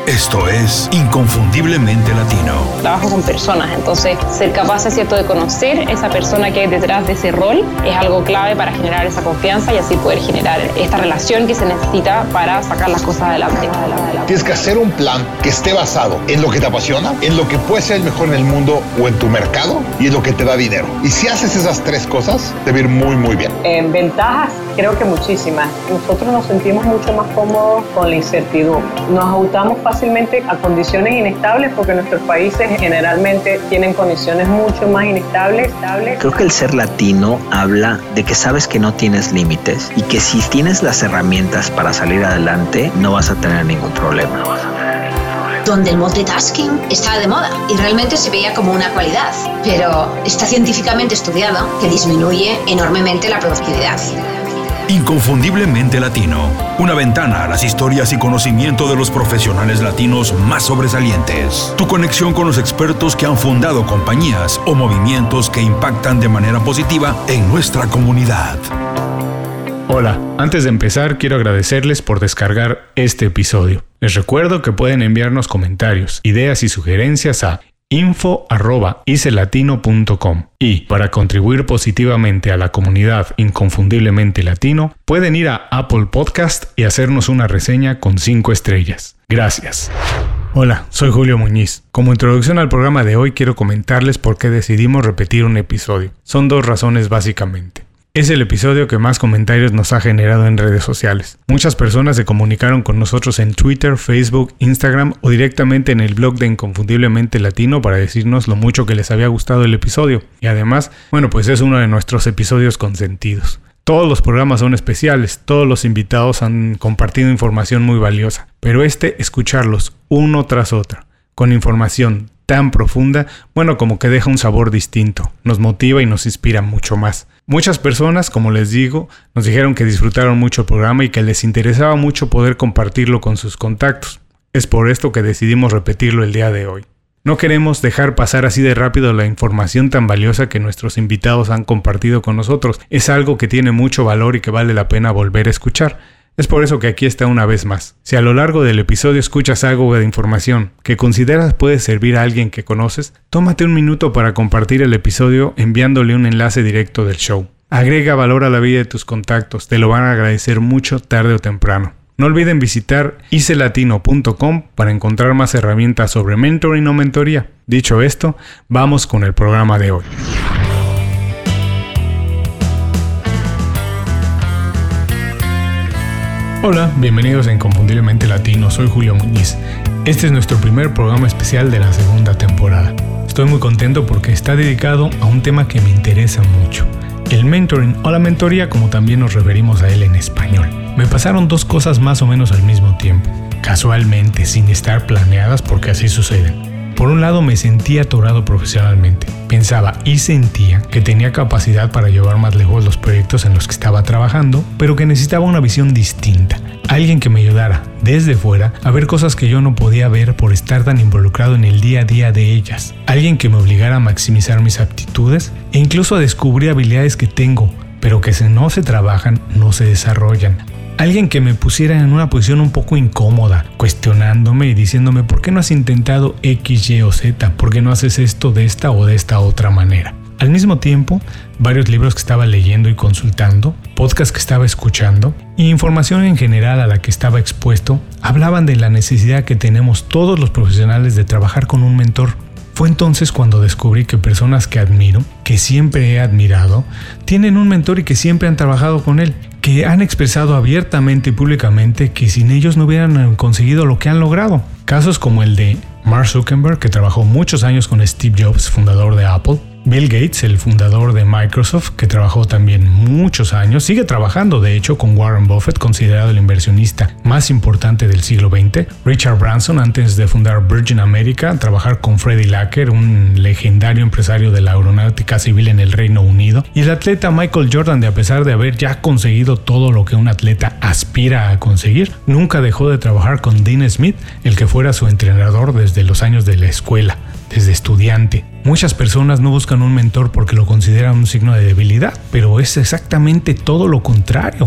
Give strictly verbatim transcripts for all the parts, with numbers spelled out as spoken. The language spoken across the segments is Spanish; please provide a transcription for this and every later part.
Esto es Inconfundiblemente Latino. Trabajo con personas, entonces ser capaz, es cierto, de conocer esa persona que hay detrás de ese rol es algo clave para generar esa confianza y así poder generar esta relación que se necesita para sacar las cosas adelante. Tienes que hacer un plan que esté basado en lo que te apasiona, en lo que puede ser el mejor en el mundo o en tu mercado y en lo que te da dinero. Y si haces esas tres cosas, te va a ir muy, muy bien. En ventajas, creo que muchísimas. Nosotros nos sentimos mucho más cómodos con la incertidumbre. Nos ajustamos fácilmente a condiciones inestables porque nuestros países generalmente tienen condiciones mucho más inestables. Estables. Creo que el ser latino habla de que sabes que no tienes límites y que si tienes las herramientas para salir adelante, no vas a tener ningún problema. No vas a tener ningún problema. Donde el multitasking estaba de moda y realmente se veía como una cualidad, pero está científicamente estudiado que disminuye enormemente la productividad. Inconfundiblemente Latino, una ventana a las historias y conocimiento de los profesionales latinos más sobresalientes. Tu conexión con los expertos que han fundado compañías o movimientos que impactan de manera positiva en nuestra comunidad. Hola, antes de empezar quiero agradecerles por descargar este episodio. Les recuerdo que pueden enviarnos comentarios, ideas y sugerencias a info arroba icelatino punto com y para contribuir positivamente a la comunidad Inconfundiblemente Latino pueden ir a Apple Podcast y hacernos una reseña con cinco estrellas. Gracias. Hola, soy Julio Muñiz. Como introducción al programa de hoy quiero comentarles por qué decidimos repetir un episodio. Son dos razones básicamente. Es el episodio que más comentarios nos ha generado en redes sociales. Muchas personas se comunicaron con nosotros en Twitter, Facebook, Instagram o directamente en el blog de Inconfundiblemente Latino para decirnos lo mucho que les había gustado el episodio. Y además, bueno, pues es uno de nuestros episodios consentidos. Todos los programas son especiales, todos los invitados han compartido información muy valiosa, pero este, escucharlos uno tras otro, con información tan profunda, bueno, como que deja un sabor distinto, nos motiva y nos inspira mucho más. Muchas personas, como les digo, nos dijeron que disfrutaron mucho el programa y que les interesaba mucho poder compartirlo con sus contactos. Es por esto que decidimos repetirlo el día de hoy. No queremos dejar pasar así de rápido la información tan valiosa que nuestros invitados han compartido con nosotros. Es algo que tiene mucho valor y que vale la pena volver a escuchar. Es por eso que aquí está una vez más. Si a lo largo del episodio escuchas algo de información que consideras puede servir a alguien que conoces, tómate un minuto para compartir el episodio enviándole un enlace directo del show. Agrega valor a la vida de tus contactos, te lo van a agradecer mucho tarde o temprano. No olviden visitar icelatino punto com para encontrar más herramientas sobre mentoring o mentoría. Dicho esto, vamos con el programa de hoy. Hola, bienvenidos a Inconfundiblemente Latino, soy Julio Muñiz. Este es nuestro primer programa especial de la segunda temporada. Estoy muy contento porque está dedicado a un tema que me interesa mucho, el mentoring o la mentoría, como también nos referimos a él en español. Me pasaron dos cosas más o menos al mismo tiempo, casualmente, sin estar planeadas porque así suceden. Por un lado me sentía atorado profesionalmente, pensaba y sentía que tenía capacidad para llevar más lejos los proyectos en los que estaba trabajando, pero que necesitaba una visión distinta, alguien que me ayudara desde fuera a ver cosas que yo no podía ver por estar tan involucrado en el día a día de ellas, alguien que me obligara a maximizar mis aptitudes e incluso a descubrir habilidades que tengo, pero que si no se trabajan no se desarrollan. Alguien que me pusiera en una posición un poco incómoda, cuestionándome y diciéndome ¿por qué no has intentado X, Y o Z? ¿Por qué no haces esto de esta o de esta otra manera? Al mismo tiempo, varios libros que estaba leyendo y consultando, podcasts que estaba escuchando y información en general a la que estaba expuesto hablaban de la necesidad que tenemos todos los profesionales de trabajar con un mentor. Fue entonces cuando descubrí que personas que admiro, que siempre he admirado, tienen un mentor y que siempre han trabajado con él, que han expresado abiertamente y públicamente que sin ellos no hubieran conseguido lo que han logrado. Casos como el de Mark Zuckerberg, que trabajó muchos años con Steve Jobs, fundador de Apple, Bill Gates, el fundador de Microsoft, que trabajó también muchos años, sigue trabajando de hecho con Warren Buffett, considerado el inversionista más importante del siglo veinte. Richard Branson, antes de fundar Virgin America, trabajar con Freddie Lacker, un legendario empresario de la aeronáutica civil en el Reino Unido. Y el atleta Michael Jordan, de a pesar de haber ya conseguido todo lo que un atleta aspira a conseguir, nunca dejó de trabajar con Dean Smith, el que fuera su entrenador desde los años de la escuela, desde estudiante. Muchas personas no buscan un mentor porque lo consideran un signo de debilidad, pero es exactamente todo lo contrario.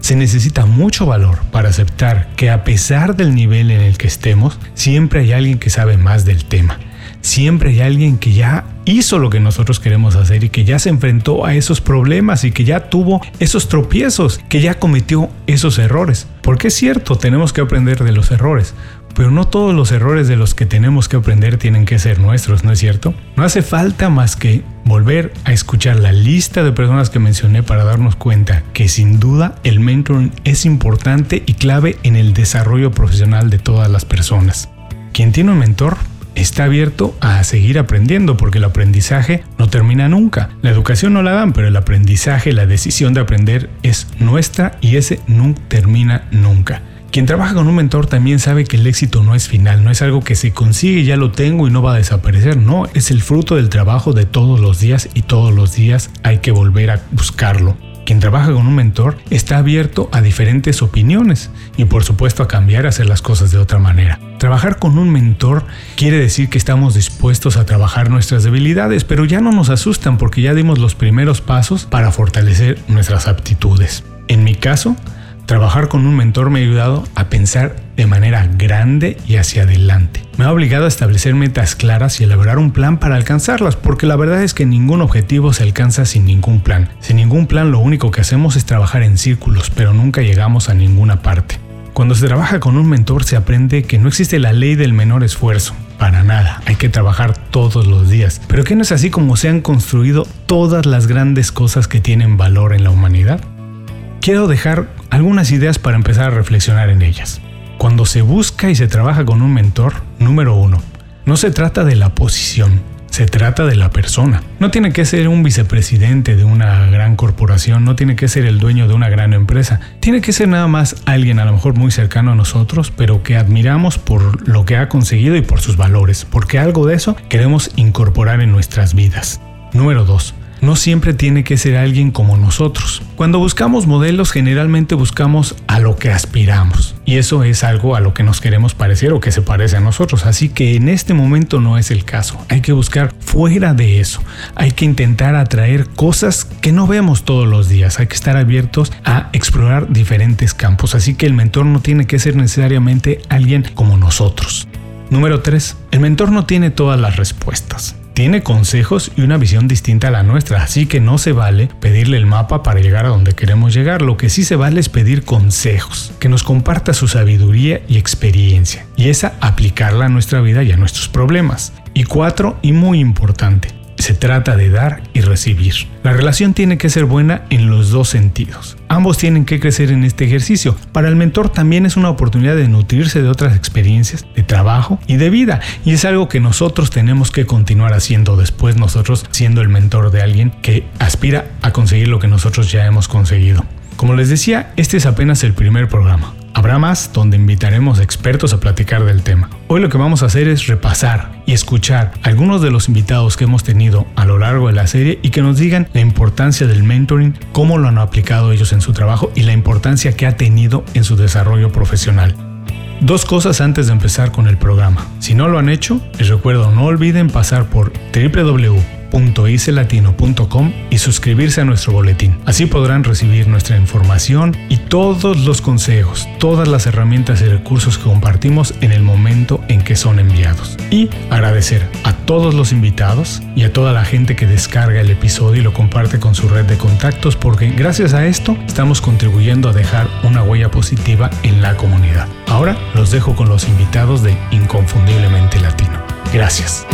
Se necesita mucho valor para aceptar que a pesar del nivel en el que estemos, siempre hay alguien que sabe más del tema. Siempre hay alguien que ya hizo lo que nosotros queremos hacer y que ya se enfrentó a esos problemas y que ya tuvo esos tropiezos, que ya cometió esos errores. Porque es cierto, tenemos que aprender de los errores, pero no todos los errores de los que tenemos que aprender tienen que ser nuestros, ¿no es cierto? No hace falta más que volver a escuchar la lista de personas que mencioné para darnos cuenta que sin duda el mentoring es importante y clave en el desarrollo profesional de todas las personas. Quien tiene un mentor está abierto a seguir aprendiendo porque el aprendizaje no termina nunca. La educación no la dan, pero el aprendizaje, la decisión de aprender es nuestra y ese no termina nunca. Quien trabaja con un mentor también sabe que el éxito no es final, no es algo que se consigue, ya lo tengo y no va a desaparecer. No, es el fruto del trabajo de todos los días y todos los días hay que volver a buscarlo. Quien trabaja con un mentor está abierto a diferentes opiniones y por supuesto a cambiar, a hacer las cosas de otra manera. Trabajar con un mentor quiere decir que estamos dispuestos a trabajar nuestras debilidades, pero ya no nos asustan porque ya dimos los primeros pasos para fortalecer nuestras aptitudes. En mi caso, trabajar con un mentor me ha ayudado a pensar de manera grande y hacia adelante. Me ha obligado a establecer metas claras y elaborar un plan para alcanzarlas, porque la verdad es que ningún objetivo se alcanza sin ningún plan. Sin ningún plan lo único que hacemos es trabajar en círculos, pero nunca llegamos a ninguna parte. Cuando se trabaja con un mentor se aprende que no existe la ley del menor esfuerzo. Para nada, hay que trabajar todos los días. Pero que no es así como se han construido todas las grandes cosas que tienen valor en la humanidad. Quiero dejar algunas ideas para empezar a reflexionar en ellas. Cuando se busca y se trabaja con un mentor, número uno, no se trata de la posición, se trata de la persona. No tiene que ser un vicepresidente de una gran corporación, no tiene que ser el dueño de una gran empresa. Tiene que ser nada más alguien a lo mejor muy cercano a nosotros, pero que admiramos por lo que ha conseguido y por sus valores, porque algo de eso queremos incorporar en nuestras vidas. Número dos. No siempre tiene que ser alguien como nosotros. Cuando buscamos modelos, generalmente buscamos a lo que aspiramos. Y eso es algo a lo que nos queremos parecer o que se parece a nosotros. Así que en este momento no es el caso. Hay que buscar fuera de eso. Hay que intentar atraer cosas que no vemos todos los días. Hay que estar abiertos a explorar diferentes campos. Así que el mentor no tiene que ser necesariamente alguien como nosotros. Número tres. El mentor no tiene todas las respuestas. Tiene consejos y una visión distinta a la nuestra, así que no se vale pedirle el mapa para llegar a donde queremos llegar. Lo que sí se vale es pedir consejos, que nos comparta su sabiduría y experiencia, y esa aplicarla a nuestra vida y a nuestros problemas. Y cuatro, y muy importante, se trata de dar y recibir. La relación tiene que ser buena en los dos sentidos. Ambos tienen que crecer en este ejercicio. Para el mentor también es una oportunidad de nutrirse de otras experiencias, de trabajo y de vida. Y es algo que nosotros tenemos que continuar haciendo después, nosotros siendo el mentor de alguien que aspira a conseguir lo que nosotros ya hemos conseguido. Como les decía, este es apenas el primer programa. Habrá más donde invitaremos expertos a platicar del tema. Hoy lo que vamos a hacer es repasar y escuchar algunos de los invitados que hemos tenido a lo largo de la serie y que nos digan la importancia del mentoring, cómo lo han aplicado ellos en su trabajo y la importancia que ha tenido en su desarrollo profesional. Dos cosas antes de empezar con el programa. Si no lo han hecho, les recuerdo no olviden pasar por doble u doble u doble u punto i c latino punto com y suscribirse a nuestro boletín. Así podrán recibir nuestra información y todos los consejos, todas las herramientas y recursos que compartimos en el momento en que son enviados. Y agradecer a todos los invitados y a toda la gente que descarga el episodio y lo comparte con su red de contactos, porque gracias a esto estamos contribuyendo a dejar una huella positiva en la comunidad. Ahora los dejo con los invitados de Inconfundiblemente Latino. Gracias.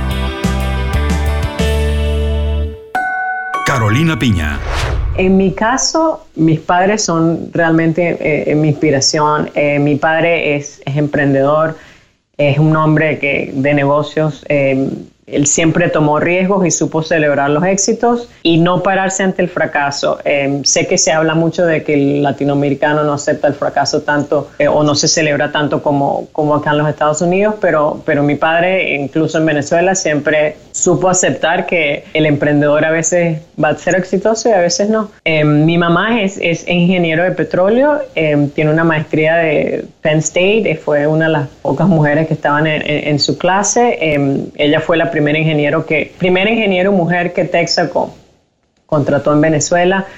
Carolina Piña. En mi caso, mis padres son realmente eh, mi inspiración. Eh, mi padre es, es emprendedor, es un hombre que, de negocios. Eh, él siempre tomó riesgos y supo celebrar los éxitos y no pararse ante el fracaso. Eh, sé que se habla mucho de que el latinoamericano no acepta el fracaso tanto eh, o no se celebra tanto como, como acá en los Estados Unidos, pero, pero mi padre, incluso en Venezuela, siempre supo aceptar que el emprendedor a veces va a ser exitoso y a veces no. Eh, mi mamá es, es ingeniero de petróleo, eh, tiene una maestría de Penn State, eh, fue una de las pocas mujeres que estaban en, en, en su clase. Eh, ella fue la primera ingeniero que, primera ingeniero mujer que Texaco contrató en Venezuela.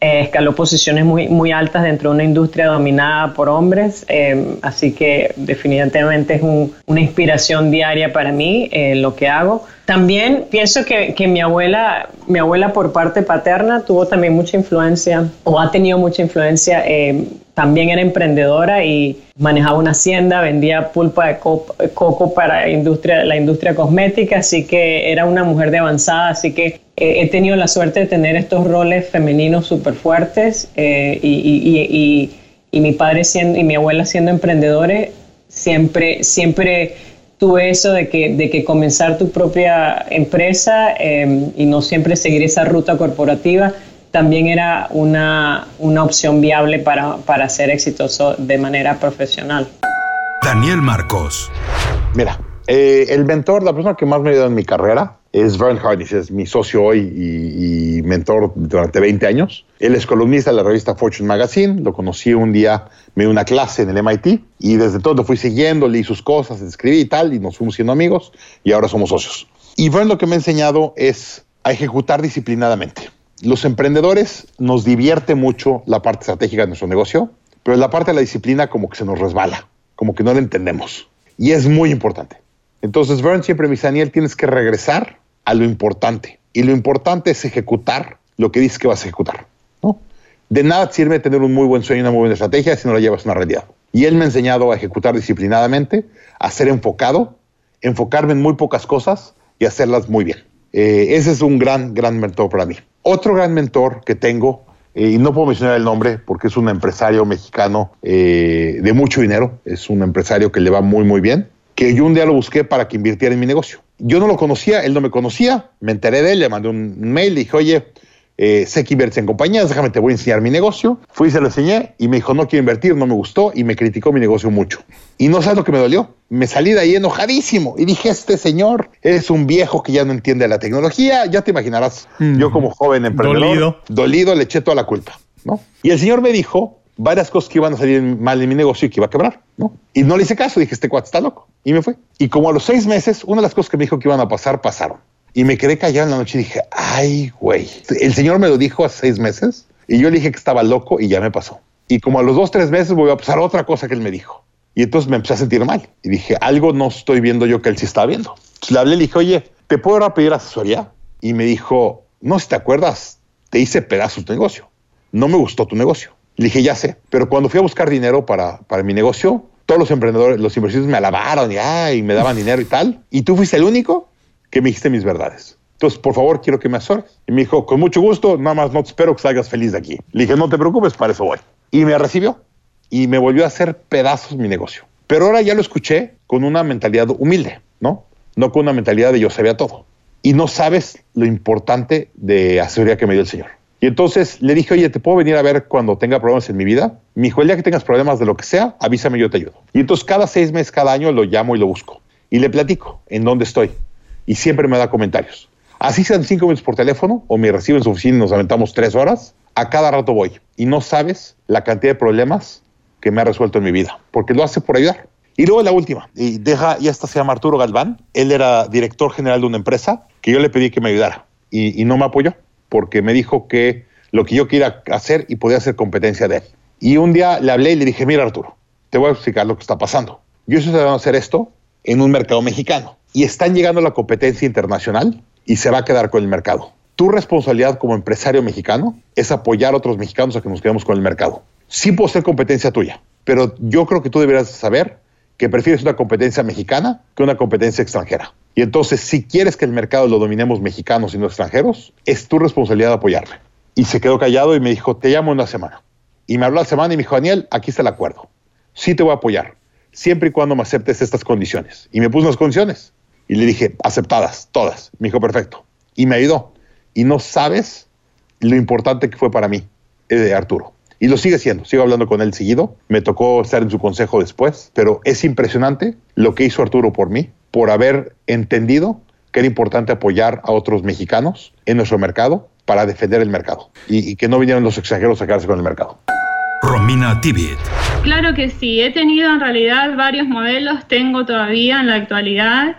eh, escaló posiciones muy, muy altas dentro de una industria dominada por hombres, eh, así que definitivamente es un, una inspiración diaria para mí eh, lo que hago. También pienso que, que mi abuela, mi abuela por parte paterna tuvo también mucha influencia, o ha tenido mucha influencia. Eh, también era emprendedora y manejaba una hacienda, vendía pulpa de co- coco para industria, la industria cosmética, así que era una mujer de avanzada, así que eh, he tenido la suerte de tener estos roles femeninos súper fuertes eh, y, y, y, y, y mi padre siendo, y mi abuela siendo emprendedores, siempre, siempre tuve eso de que, de que comenzar tu propia empresa eh, y no siempre seguir esa ruta corporativa también era una, una opción viable para, para ser exitoso de manera profesional. Daniel Marcos. Mira, eh, el mentor, la persona que más me ha ayudado en mi carrera es Vern Harnish, es mi socio hoy y, y mentor durante veinte años. Él es columnista de la revista Fortune Magazine, lo conocí un día, me dio una clase en el M I T y desde todo lo fui siguiendo, leí sus cosas, escribí y tal, y nos fuimos siendo amigos y ahora somos socios. Y Vern lo que me ha enseñado es a ejecutar disciplinadamente. Los emprendedores nos divierte mucho la parte estratégica de nuestro negocio, pero la parte de la disciplina como que se nos resbala, como que no la entendemos. Y es muy importante. Entonces, Vern siempre me dice, Daniel, tienes que regresar a lo importante. Y lo importante es ejecutar lo que dices que vas a ejecutar, ¿no? De nada te sirve tener un muy buen sueño y una muy buena estrategia si no la llevas a una realidad. Y él me ha enseñado a ejecutar disciplinadamente, a ser enfocado, enfocarme en muy pocas cosas y hacerlas muy bien. Eh, ese es un gran, gran mentor para mí. Otro gran mentor que tengo, eh, y no puedo mencionar el nombre porque es un empresario mexicano eh, de mucho dinero, es un empresario que le va muy, muy bien, que yo un día lo busqué para que invirtiera en mi negocio. Yo no lo conocía, él no me conocía, me enteré de él, le mandé un mail, le dije, oye, eh, sé que inviertes en compañías, déjame, te voy a enseñar mi negocio. Fui y se lo enseñé y me dijo, no quiero invertir, no me gustó y me criticó mi negocio mucho. Y no sabes lo que me dolió. Me salí de ahí enojadísimo y dije, este señor es un viejo que ya no entiende la tecnología, ya te imaginarás, mm. yo como joven emprendedor, dolido. dolido, le eché toda la culpa, ¿no? Y el señor me dijo varias cosas que iban a salir mal en mi negocio y que iba a quebrar, ¿no? Y no le hice caso, dije, este cuate está loco. Y me fue. Y como a los seis meses, una de las cosas que me dijo que iban a pasar, pasaron. Y me quedé callado en la noche y dije, ay, güey. El señor me lo dijo hace seis meses y yo le dije que estaba loco y ya me pasó. Y como a los dos, tres meses volvió a pasar otra cosa que él me dijo. Y entonces me empecé a sentir mal. Y dije, algo no estoy viendo yo que él sí está viendo. Entonces le hablé y le dije, oye, ¿te puedo ahora pedir asesoría? Y me dijo, no, si te acuerdas, te hice pedazos tu negocio. No me gustó tu negocio. Le dije, ya sé. Pero cuando fui a buscar dinero para, para mi negocio, todos los emprendedores, los inversores me alabaron y, ay, me daban dinero y tal. Y tú fuiste el único que me dijiste mis verdades. Entonces, por favor, quiero que me asesores. Y me dijo, con mucho gusto, nada más no te espero que salgas feliz de aquí. Le dije, no te preocupes, para eso voy. Y me recibió y me volvió a hacer pedazos mi negocio. Pero ahora ya lo escuché con una mentalidad humilde, ¿no? No con una mentalidad de yo sabía todo. Y no sabes lo importante de asesoría que me dio el señor. Y entonces le dije, oye, ¿te puedo venir a ver cuando tenga problemas en mi vida? Me dijo, el día que tengas problemas de lo que sea, avísame, yo te ayudo. Y entonces cada seis meses, cada año lo llamo y lo busco. Y le platico en dónde estoy. Y siempre me da comentarios. Así sean cinco minutos por teléfono o me recibe en su oficina y nos aventamos tres horas. A cada rato voy. Y no sabes la cantidad de problemas que me ha resuelto en mi vida. Porque lo hace por ayudar. Y luego la última. Y deja, y esta se llama Arturo Galván. Él era director general de una empresa que yo le pedí que me ayudara. Y, y no me apoyó. Porque me dijo que lo que yo quería hacer y podía hacer competencia de él. Y un día le hablé y le dije, mira Arturo, te voy a explicar lo que está pasando. Yo estoy tratando de hacer esto en un mercado mexicano. Y están llegando a la competencia internacional y se va a quedar con el mercado. Tu responsabilidad como empresario mexicano es apoyar a otros mexicanos a que nos quedemos con el mercado. Sí puedo ser competencia tuya, pero yo creo que tú deberías saber que prefieres una competencia mexicana que una competencia extranjera. Y entonces, si quieres que el mercado lo dominemos mexicanos y no extranjeros, es tu responsabilidad apoyarme. Y se quedó callado y me dijo, te llamo en una semana. Y me habló la semana y me dijo, Daniel, aquí está el acuerdo. Sí te voy a apoyar, siempre y cuando me aceptes estas condiciones. Y me puso unas condiciones. Y le dije, aceptadas, todas. Me dijo, perfecto. Y me ayudó. Y no sabes lo importante que fue para mí, eh, Arturo. Y lo sigue siendo. Sigo hablando con él seguido. Me tocó estar en su consejo después. Pero es impresionante lo que hizo Arturo por mí, por haber entendido que era importante apoyar a otros mexicanos en nuestro mercado para defender el mercado. Y, y que no vinieran los extranjeros a quedarse con el mercado. Romina Tibit. Claro que sí. He tenido en realidad varios modelos. Tengo todavía en la actualidad.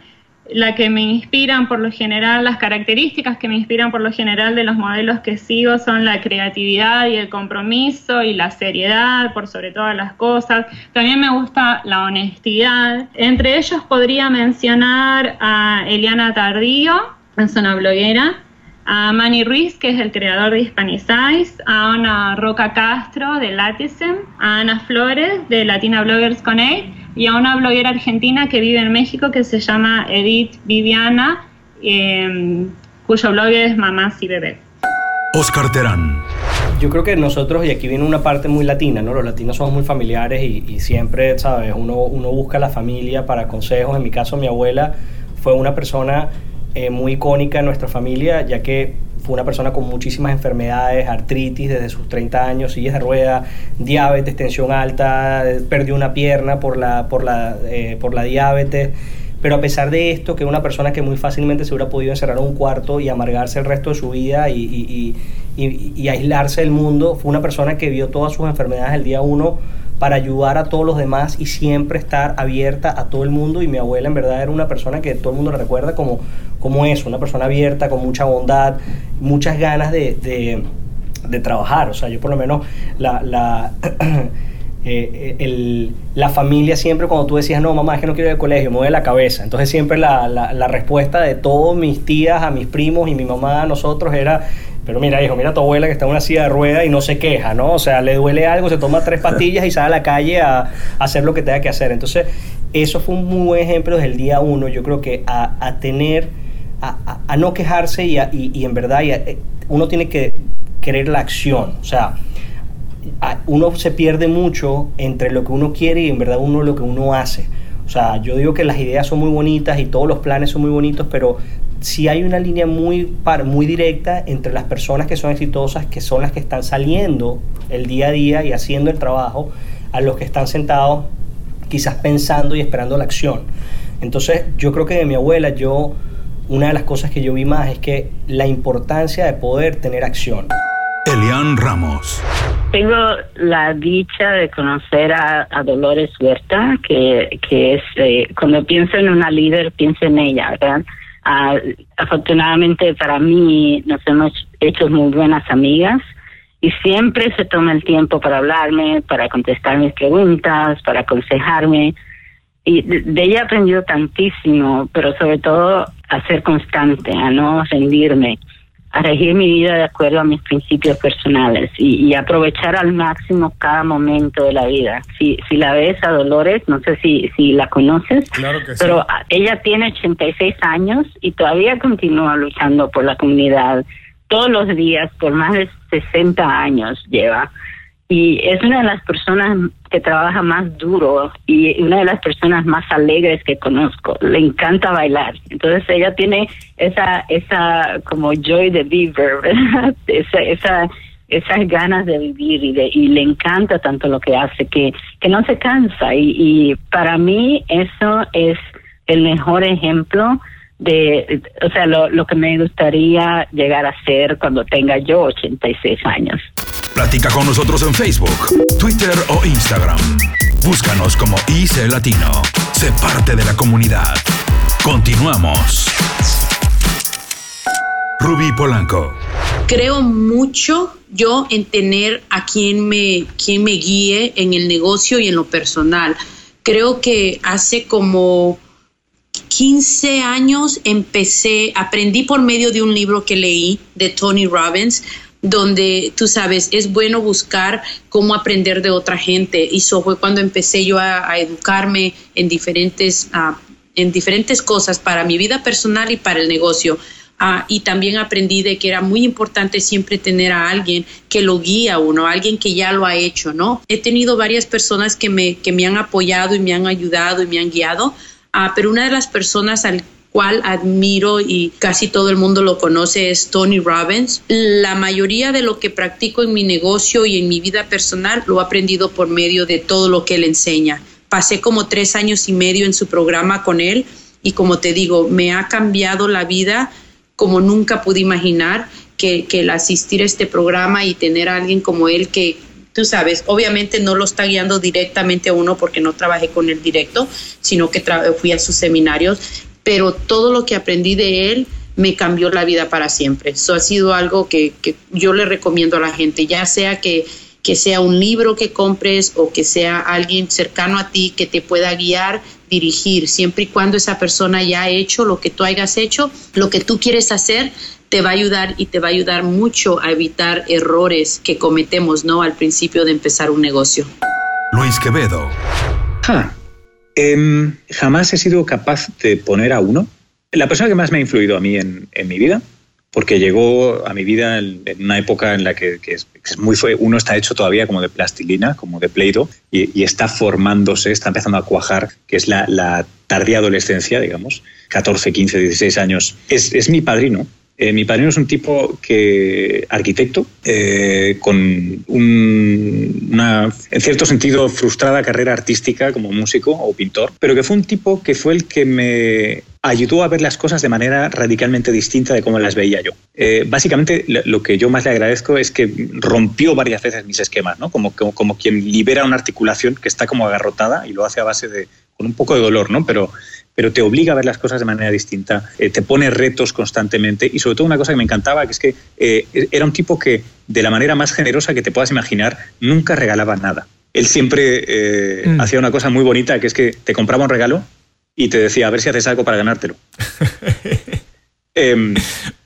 la que me inspiran por lo general, las características que me inspiran por lo general de los modelos que sigo son la creatividad y el compromiso y la seriedad por sobre todas las cosas. También me gusta la honestidad. Entre ellos podría mencionar a Eliana Tardío, es una bloguera, a Manny Ruiz, que es el creador de Hispanizáis, a Ana Roca Castro de Laticem, a Ana Flores de Latina Bloggers Connect y a una bloguera argentina que vive en México que se llama Edith Viviana, eh, cuyo blog es Mamás y Bebés. Oscar Terán. Yo creo que nosotros, y aquí viene una parte muy latina, ¿no? Los latinos somos muy familiares y, y siempre, ¿sabes? Uno, uno busca a la familia para consejos. En mi caso, mi abuela fue una persona Eh, muy icónica en nuestra familia, ya que fue una persona con muchísimas enfermedades, artritis desde sus treinta años, sillas de ruedas, diabetes, tensión alta, perdió una pierna por la, por la, eh, por la diabetes. Pero a pesar de esto, que una persona que muy fácilmente se hubiera podido encerrar en un cuarto y amargarse el resto de su vida y, y, y, y, y aislarse del mundo, fue una persona que vio todas sus enfermedades el día uno para ayudar a todos los demás y siempre estar abierta a todo el mundo. Y mi abuela en verdad era una persona que todo el mundo la recuerda como, como eso, una persona abierta, con mucha bondad, muchas ganas de, de, de trabajar. O sea, yo por lo menos la... la Eh, el, la familia siempre, cuando tú decías no mamá es que no quiero ir al colegio, me mueve la cabeza, entonces siempre la, la, la respuesta de todos mis tías a mis primos y mi mamá a nosotros era pero mira hijo, mira tu abuela que está en una silla de ruedas y no se queja, ¿no? O sea, le duele algo, se toma tres pastillas y sale a la calle a, a hacer lo que tenga que hacer. Entonces eso fue un muy buen ejemplo desde el día uno. Yo creo que a, a tener a, a, a no quejarse y, a, y, y en verdad y a, uno tiene que querer la acción. O sea, uno se pierde mucho entre lo que uno quiere y en verdad uno lo que uno hace. O sea, yo digo que las ideas son muy bonitas y todos los planes son muy bonitos, pero sí hay una línea muy, muy directa entre las personas que son exitosas, que son las que están saliendo el día a día y haciendo el trabajo, a los que están sentados quizás pensando y esperando la acción. Entonces yo creo que de mi abuela, yo una de las cosas que yo vi más es que la importancia de poder tener acción. Elian Ramos. Tengo la dicha de conocer a, a Dolores Huerta, que, que es, eh, cuando pienso en una líder, pienso en ella, ¿verdad? Uh, afortunadamente para mí nos hemos hecho muy buenas amigas y siempre se toma el tiempo para hablarme, para contestar mis preguntas, para aconsejarme. Y de, de ella he aprendido tantísimo, pero sobre todo a ser constante, a no rendirme, a regir mi vida de acuerdo a mis principios personales y, y aprovechar al máximo cada momento de la vida. Si si la ves a Dolores, no sé si si la conoces, claro que sí. Pero ella tiene ochenta y seis años y todavía continúa luchando por la comunidad todos los días, por más de sesenta años lleva. Y es una de las personas que trabaja más duro y una de las personas más alegres que conozco. Le encanta bailar. Entonces ella tiene esa esa como joy de vivir, ¿verdad? Esa, esa, esas ganas de vivir y, de, y le encanta tanto lo que hace que, que no se cansa. Y, y para mí eso es el mejor ejemplo de, o sea, lo, lo que me gustaría llegar a ser cuando tenga yo ochenta y seis años. Platica con nosotros en Facebook, Twitter o Instagram. Búscanos como I C Latino. Sé parte de la comunidad. Continuamos. Rubí Polanco. Creo mucho yo en tener a quien me, quien me guíe en el negocio y en lo personal. Creo que hace como quince años empecé, aprendí por medio de un libro que leí de Tony Robbins, donde, tú sabes, es bueno buscar cómo aprender de otra gente. Y eso fue cuando empecé yo a, a educarme en diferentes, uh, en diferentes cosas para mi vida personal y para el negocio. Uh, y también aprendí de que era muy importante siempre tener a alguien que lo guía a uno, alguien que ya lo ha hecho, ¿no? He tenido varias personas que me, que me han apoyado y me han ayudado y me han guiado, uh, pero una de las personas al cual admiro y casi todo el mundo lo conoce es Tony Robbins. La mayoría de lo que practico en mi negocio y en mi vida personal lo he aprendido por medio de todo lo que él enseña. Pasé como tres años y medio en su programa con él y, como te digo, me ha cambiado la vida como nunca pude imaginar, que, que el asistir a este programa y tener a alguien como él que, tú sabes, obviamente no lo está guiando directamente a uno porque no trabajé con él directo, sino que tra- fui a sus seminarios. pero todo lo que aprendí de él me cambió la vida para siempre. Eso ha sido algo que, que yo le recomiendo a la gente, ya sea que, que sea un libro que compres o que sea alguien cercano a ti que te pueda guiar, dirigir, siempre y cuando esa persona ya ha hecho lo que tú hayas hecho, lo que tú quieres hacer, te va a ayudar y te va a ayudar mucho a evitar errores que cometemos, ¿no?, al principio de empezar un negocio. Luis Quevedo. Ah, eh, jamás he sido capaz de poner a uno. La persona que más me ha influido a mí en, en mi vida, porque llegó a mi vida en, en una época en la que, que, es, que es muy fue, uno está hecho todavía como de plastilina, como de Play-Doh, y, y está formándose, está empezando a cuajar, que es la, la tardía adolescencia, digamos, catorce, quince, dieciséis años. Es, es mi padrino. Eh, mi padrino es un tipo que arquitecto, eh, con un, una, en cierto sentido, frustrada carrera artística como músico o pintor, pero que fue un tipo que fue el que me ayudó a ver las cosas de manera radicalmente distinta de cómo las veía yo. Eh, básicamente, lo que yo más le agradezco es que rompió varias veces mis esquemas, ¿no? Como, como, como quien libera una articulación que está como agarrotada y lo hace a base de, con un poco de dolor, ¿no? Pero pero te obliga a ver las cosas de manera distinta, eh, te pone retos constantemente y sobre todo una cosa que me encantaba, que es que eh, era un tipo que de la manera más generosa que te puedas imaginar nunca regalaba nada. Él siempre eh, mm. hacía una cosa muy bonita, que es que te compraba un regalo y te decía, a ver si haces algo para ganártelo. eh,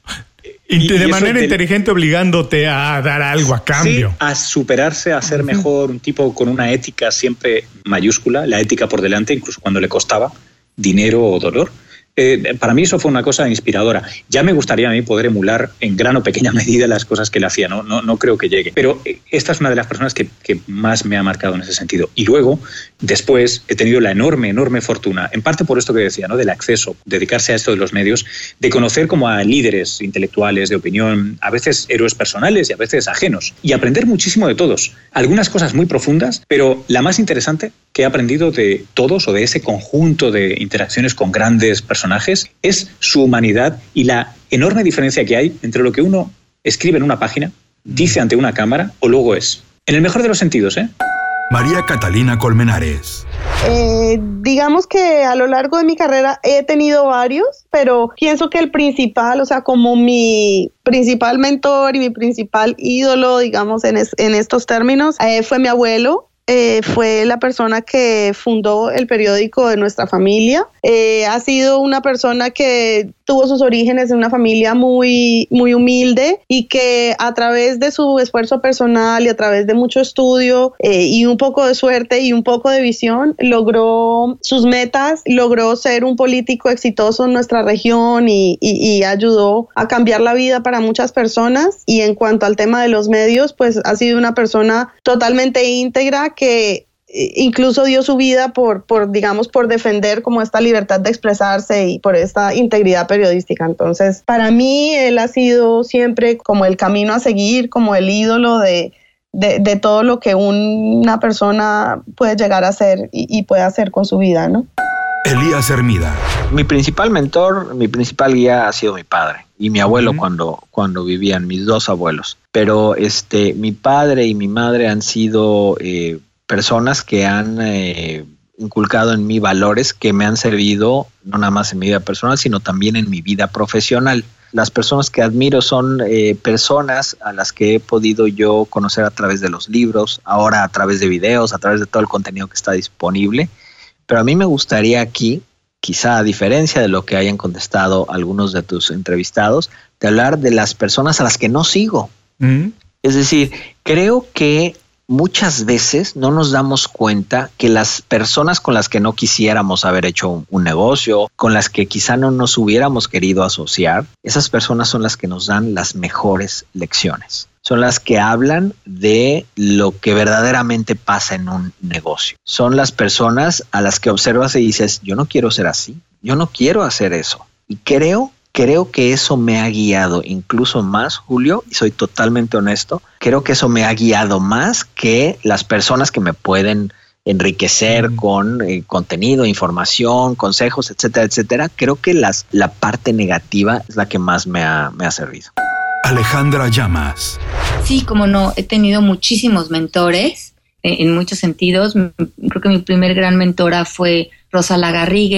Y, y de manera inteligente obligándote a dar algo a cambio. Sí, a superarse, a ser uh-huh. mejor, un tipo con una ética siempre mayúscula, la ética por delante, incluso cuando le costaba dinero o dolor. Eh, para mí eso fue una cosa inspiradora. Ya me gustaría a mí poder emular en gran o pequeña medida las cosas que él hacía, no, no, no creo que llegue. Pero esta es una de las personas que, que más me ha marcado en ese sentido. Y luego, después, he tenido la enorme, enorme fortuna, en parte por esto que decía, ¿no?, del acceso, dedicarse a esto de los medios, de conocer como a líderes intelectuales de opinión, a veces héroes personales y a veces ajenos, y aprender muchísimo de todos. Algunas cosas muy profundas, pero la más interesante que he aprendido de todos o de ese conjunto de interacciones con grandes personajes es su humanidad y la enorme diferencia que hay entre lo que uno escribe en una página, dice ante una cámara o luego es. En el mejor de los sentidos, ¿eh? María Catalina Colmenares. Eh, digamos que a lo largo de mi carrera he tenido varios, pero pienso que el principal, o sea, como mi principal mentor y mi principal ídolo, digamos, en, es, en estos términos, eh, fue mi abuelo. Eh, fue la persona que fundó el periódico de nuestra familia. Eh, ha sido una persona que tuvo sus orígenes en una familia muy, muy humilde y que a través de su esfuerzo personal y a través de mucho estudio eh, y un poco de suerte y un poco de visión, logró sus metas, logró ser un político exitoso en nuestra región y, y, y ayudó a cambiar la vida para muchas personas. Y en cuanto al tema de los medios, pues ha sido una persona totalmente íntegra que incluso dio su vida por, por, digamos, por defender como esta libertad de expresarse y por esta integridad periodística. Entonces, para mí, él ha sido siempre como el camino a seguir, como el ídolo de, de, de todo lo que una persona puede llegar a ser y, y puede hacer con su vida, ¿no? Elías Hermida. Mi principal mentor, mi principal guía ha sido mi padre y mi abuelo uh-huh. cuando, cuando vivían, mis dos abuelos. Pero este, mi padre y mi madre han sido eh, personas que han eh, inculcado en mí valores que me han servido no nada más en mi vida personal, sino también en mi vida profesional. Las personas que admiro son eh, personas a las que he podido yo conocer a través de los libros, ahora a través de videos, a través de todo el contenido que está disponible. Pero a mí me gustaría aquí, quizá a diferencia de lo que hayan contestado algunos de tus entrevistados, de hablar de las personas a las que no sigo. Mm. Es decir, creo que muchas veces no nos damos cuenta que las personas con las que no quisiéramos haber hecho un, un negocio, con las que quizá no nos hubiéramos querido asociar, esas personas son las que nos dan las mejores lecciones. Son las que hablan de lo que verdaderamente pasa en un negocio. Son las personas a las que observas y dices, yo no quiero ser así, yo no quiero hacer eso. Y creo, creo que eso me ha guiado incluso más, Julio, y soy totalmente honesto, creo que eso me ha guiado más que las personas que me pueden enriquecer mm. con eh, contenido, información, consejos, etcétera, etcétera. Creo que las, la parte negativa es la que más me ha, me ha servido. Alejandra Llamas. Sí, como no, he tenido muchísimos mentores eh, en muchos sentidos. Creo que mi primer gran mentora fue Rosa Lagarrigue,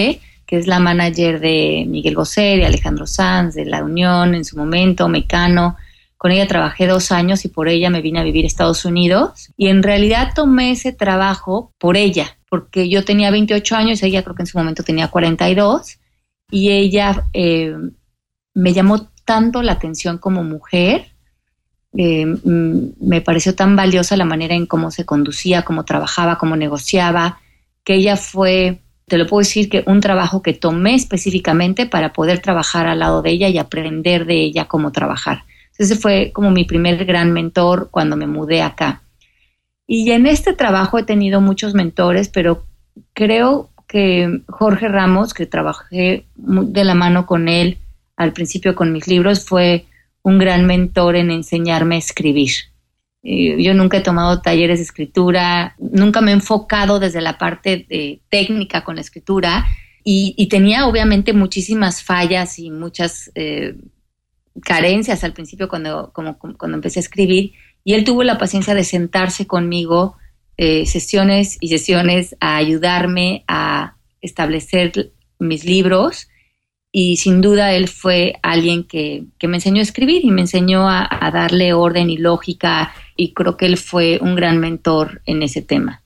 que es la manager de Miguel Bosé, de Alejandro Sanz, de La Unión en su momento, Mecano. Con ella trabajé dos años y por ella me vine a vivir a Estados Unidos. Y en realidad tomé ese trabajo por ella, porque yo tenía veintiocho años, ella creo que en su momento tenía cuarenta y dos, y ella eh, me llamó tanto la atención como mujer, eh, me pareció tan valiosa la manera en cómo se conducía, cómo trabajaba, cómo negociaba, que ella fue, te lo puedo decir, que un trabajo que tomé específicamente para poder trabajar al lado de ella y aprender de ella cómo trabajar. Ese fue como mi primer gran mentor cuando me mudé acá. Y en este trabajo he tenido muchos mentores, pero creo que Jorge Ramos, que trabajé de la mano con él al principio con mis libros, fue un gran mentor en enseñarme a escribir. Yo nunca he tomado talleres de escritura, nunca me he enfocado desde la parte de técnica con la escritura y, y tenía obviamente muchísimas fallas y muchas eh, carencias al principio cuando, como, cuando empecé a escribir, y él tuvo la paciencia de sentarse conmigo eh, sesiones y sesiones a ayudarme a establecer mis libros, y sin duda él fue alguien que, que me enseñó a escribir y me enseñó a, a darle orden y lógica, y creo que él fue un gran mentor en ese tema.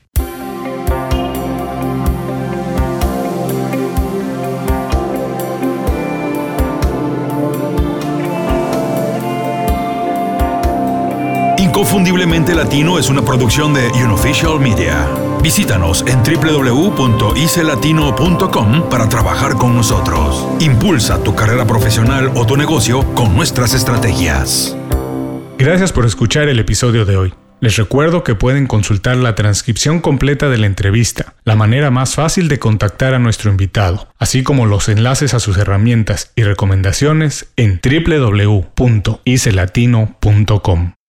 Inconfundiblemente Latino es una producción de Unofficial Media. Visítanos en doble u doble u doble u punto ice latino punto com para trabajar con nosotros. Impulsa tu carrera profesional o tu negocio con nuestras estrategias. Gracias por escuchar el episodio de hoy. Les recuerdo que pueden consultar la transcripción completa de la entrevista, la manera más fácil de contactar a nuestro invitado, así como los enlaces a sus herramientas y recomendaciones en doble u doble u doble u punto ice latino punto com.